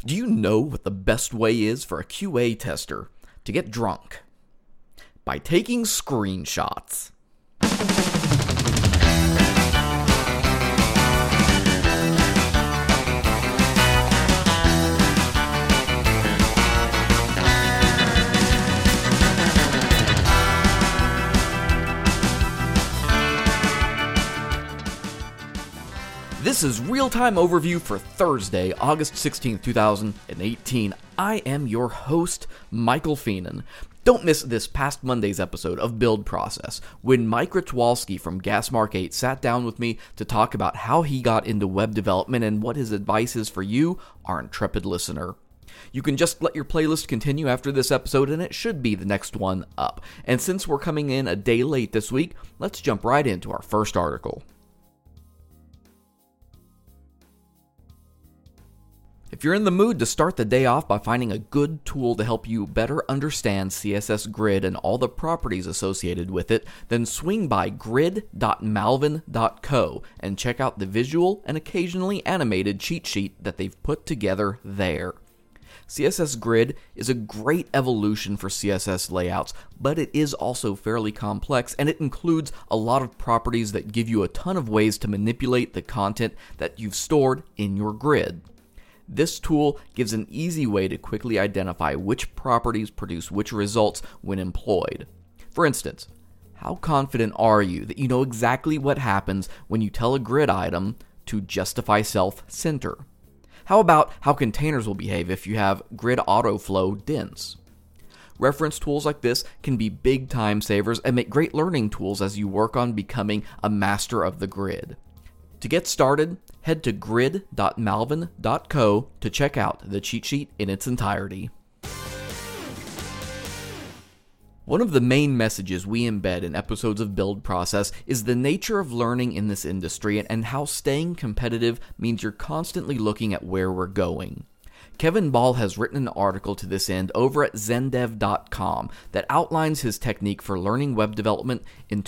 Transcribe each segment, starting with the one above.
Do you know what the best way is for a QA tester to get drunk? By taking screenshots. This is Real-Time Overview for Thursday, August 16th, 2018. I am your host, Michael Feenan. Don't miss this past Monday's episode of Build Process, when Mike Richwalski from Gasmark 8 sat down with me to talk about how he got into web development and what his advice is for you, our intrepid listener. You can just let your playlist continue after this episode, and it should be the next one up. And since we're coming in a day late this week, let's jump right into our first article. If you're in the mood to start the day off by finding a good tool to help you better understand CSS Grid and all the properties associated with it, then swing by grid.malvin.co and check out the visual and occasionally animated cheat sheet that they've put together there. CSS Grid is a great evolution for CSS layouts, but it is also fairly complex, and it includes a lot of properties that give you a ton of ways to manipulate the content that you've stored in your grid. This tool gives an easy way to quickly identify which properties produce which results when employed. For instance, how confident are you that you know exactly what happens when you tell a grid item to justify self-center? How about how containers will behave if you have grid autoflow dense? Reference tools like this can be big time savers and make great learning tools as you work on becoming a master of the grid. To get started, head to grid.malvin.co to check out the cheat sheet in its entirety. One of the main messages we embed in episodes of Build Process is the nature of learning in this industry and how staying competitive means you're constantly looking at where we're going. Kevin Ball has written an article to this end over at zendev.com that outlines his technique for learning web development in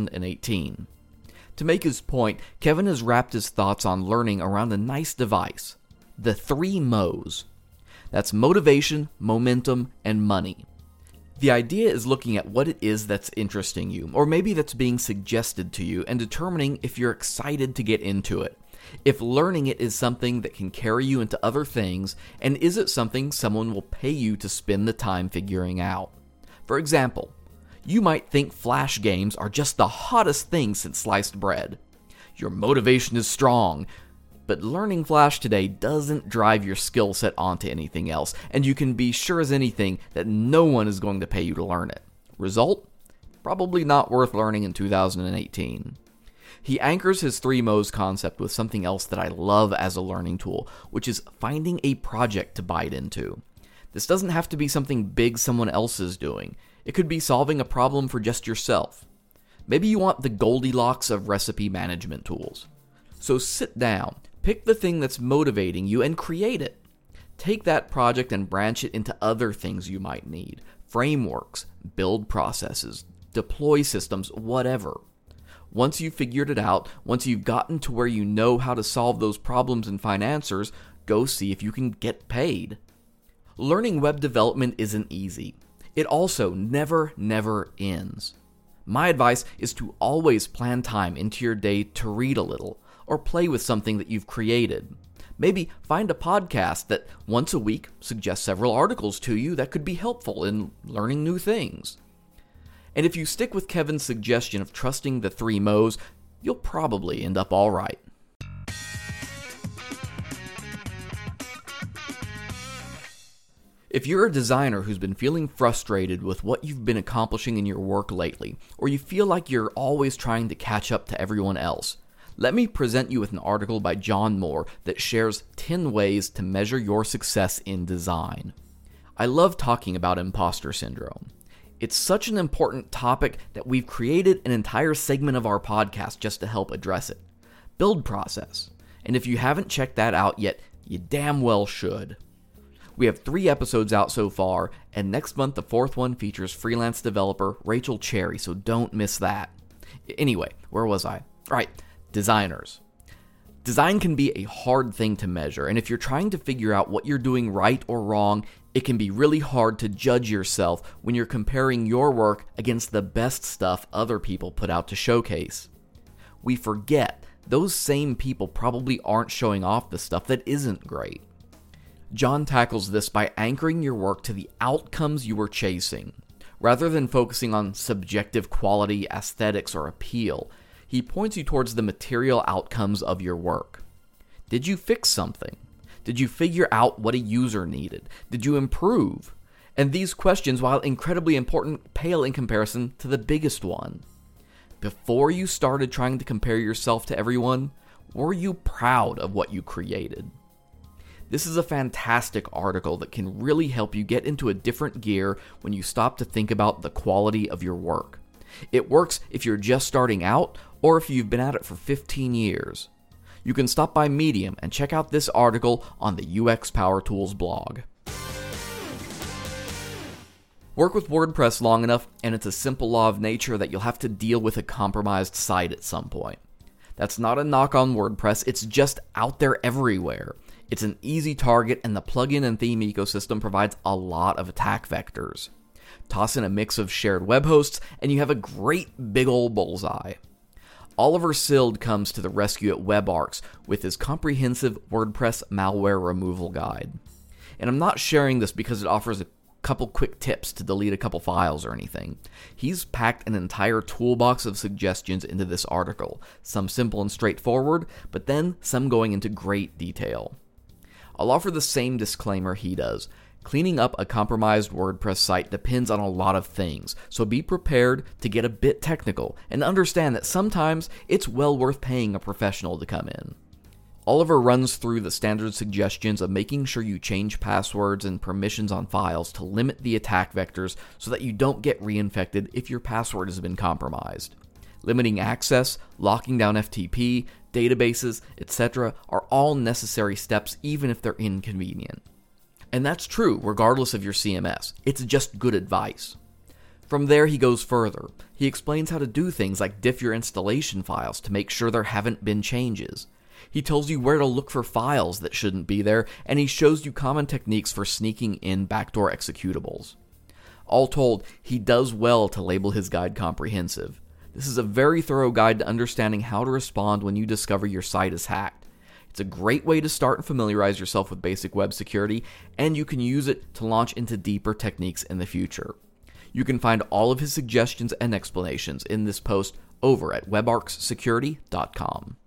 2018. To make his point, Kevin has wrapped his thoughts on learning around a nice device, the 3 Mo's. That's motivation, momentum, and money. The idea is looking at what it is that's interesting you, or maybe that's being suggested to you, and determining if you're excited to get into it. If learning it is something that can carry you into other things, and is it something someone will pay you to spend the time figuring out? For example, you might think Flash games are just the hottest thing since sliced bread. Your motivation is strong, but learning Flash today doesn't drive your skill set onto anything else, and you can be sure as anything that no one is going to pay you to learn it. Result? Probably not worth learning in 2018. He anchors his 3 Mo's concept with something else that I love as a learning tool, which is finding a project to bite into. This doesn't have to be something big someone else is doing. It could be solving a problem for just yourself. Maybe you want the Goldilocks of recipe management tools. So sit down, pick the thing that's motivating you, and create it. Take that project and branch it into other things you might need. Frameworks, build processes, deploy systems, whatever. Once you've figured it out, once you've gotten to where you know how to solve those problems and find answers, go see if you can get paid. Learning web development isn't easy. It also never ends. My advice is to always plan time into your day to read a little, or play with something that you've created. Maybe find a podcast that once a week suggests several articles to you that could be helpful in learning new things. And if you stick with Kevin's suggestion of trusting the 3 Mo's, you'll probably end up all right. If you're a designer who's been feeling frustrated with what you've been accomplishing in your work lately, or you feel like you're always trying to catch up to everyone else, let me present you with an article by John Moore that shares 10 ways to measure your success in design. I love talking about imposter syndrome. It's such an important topic that we've created an entire segment of our podcast just to help address it. Build Process. And if you haven't checked that out yet, you damn well should. We have 3 episodes out so far, and next month the 4th one features freelance developer Rachel Cherry, so don't miss that. Anyway, where was I? Right, designers. Design can be a hard thing to measure, and if you're trying to figure out what you're doing right or wrong, it can be really hard to judge yourself when you're comparing your work against the best stuff other people put out to showcase. We forget those same people probably aren't showing off the stuff that isn't great. John tackles this by anchoring your work to the outcomes you are chasing. Rather than focusing on subjective quality, aesthetics, or appeal, he points you towards the material outcomes of your work. Did you fix something? Did you figure out what a user needed? Did you improve? And these questions, while incredibly important, pale in comparison to the biggest one. Before you started trying to compare yourself to everyone, were you proud of what you created? This is a fantastic article that can really help you get into a different gear when you stop to think about the quality of your work. It works if you're just starting out or if you've been at it for 15 years. You can stop by Medium and check out this article on the UX Power Tools blog. Work with WordPress long enough, and it's a simple law of nature that you'll have to deal with a compromised site at some point. That's not a knock on WordPress, it's just out there everywhere. It's an easy target, and the plugin and theme ecosystem provides a lot of attack vectors. Toss in a mix of shared web hosts, and you have a great big ol' bullseye. Oliver Sild comes to the rescue at WebArcs with his comprehensive WordPress malware removal guide. And I'm not sharing this because it offers a couple quick tips to delete a couple files or anything. He's packed an entire toolbox of suggestions into this article, some simple and straightforward, but then some going into great detail. I'll offer the same disclaimer he does. Cleaning up a compromised WordPress site depends on a lot of things, so be prepared to get a bit technical and understand that sometimes it's well worth paying a professional to come in. Oliver runs through the standard suggestions of making sure you change passwords and permissions on files to limit the attack vectors so that you don't get reinfected if your password has been compromised. Limiting access, locking down FTP, databases, etc. are all necessary steps even if they're inconvenient. And that's true regardless of your CMS. It's just good advice. From there, he goes further. He explains how to do things like diff your installation files to make sure there haven't been changes. He tells you where to look for files that shouldn't be there, and he shows you common techniques for sneaking in backdoor executables. All told, he does well to label his guide comprehensive. This is a very thorough guide to understanding how to respond when you discover your site is hacked. It's a great way to start and familiarize yourself with basic web security, and you can use it to launch into deeper techniques in the future. You can find all of his suggestions and explanations in this post over at webarcssecurity.com.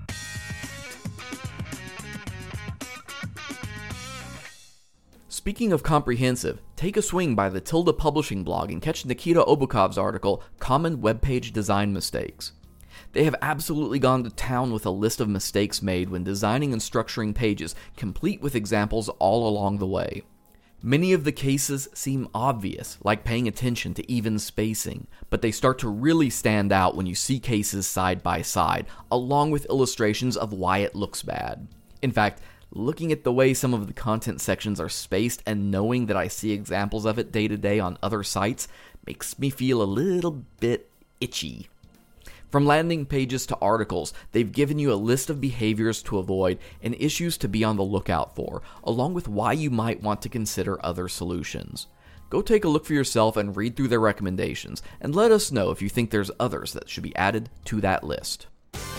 Speaking of comprehensive, take a swing by the Tilda Publishing blog and catch Nikita Obukov's article, Common Web Page Design Mistakes. They have absolutely gone to town with a list of mistakes made when designing and structuring pages, complete with examples all along the way. Many of the cases seem obvious, like paying attention to even spacing, but they start to really stand out when you see cases side by side, along with illustrations of why it looks bad. In fact, looking at the way some of the content sections are spaced and knowing that I see examples of it day to day on other sites makes me feel a little bit itchy. From landing pages to articles, they've given you a list of behaviors to avoid and issues to be on the lookout for, along with why you might want to consider other solutions. Go take a look for yourself and read through their recommendations, and let us know if you think there's others that should be added to that list.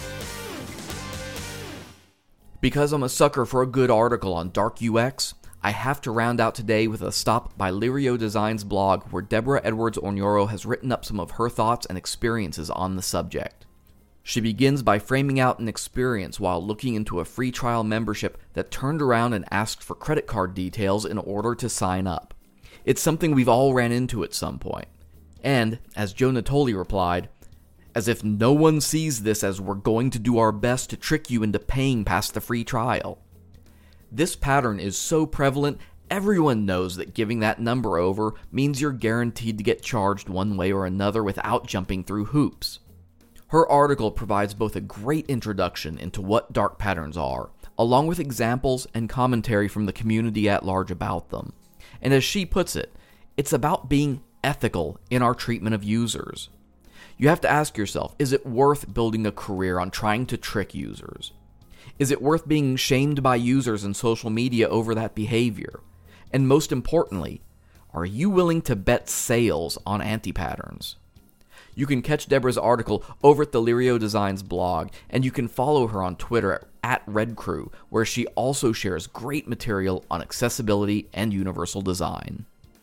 Because I'm a sucker for a good article on dark UX, I have to round out today with a stop by Lirio Design's blog, where Deborah Edwards-Ornoro has written up some of her thoughts and experiences on the subject. She begins by framing out an experience while looking into a free trial membership that turned around and asked for credit card details in order to sign up. It's something we've all ran into at some point. And, as Joe Natoli replied, as if no one sees this as we're going to do our best to trick you into paying past the free trial. This pattern is so prevalent, everyone knows that giving that number over means you're guaranteed to get charged one way or another without jumping through hoops. Her article provides both a great introduction into what dark patterns are, along with examples and commentary from the community at large about them. And as she puts it, it's about being ethical in our treatment of users. You have to ask yourself, is it worth building a career on trying to trick users? Is it worth being shamed by users and social media over that behavior? And most importantly, are you willing to bet sales on anti-patterns? You can catch Deborah's article over at the Lirio Designs blog, and you can follow her on Twitter at RedCrew, where she also shares great material on accessibility and universal design.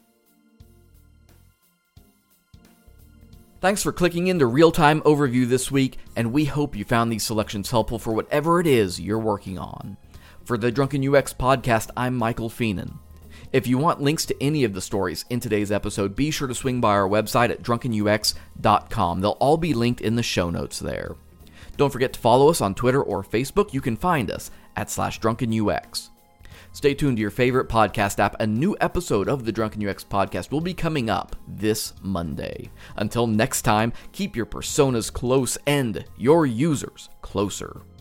Thanks for clicking into Real-Time Overview this week, and we hope you found these selections helpful for whatever it is you're working on. For the Drunken UX podcast, I'm Michael Feenan. If you want links to any of the stories in today's episode, be sure to swing by our website at drunkenux.com. They'll all be linked in the show notes there. Don't forget to follow us on Twitter or Facebook. You can find us at /drunkenux. Stay tuned to your favorite podcast app. A new episode of the Drunken UX podcast will be coming up this Monday. Until next time, keep your personas close and your users closer.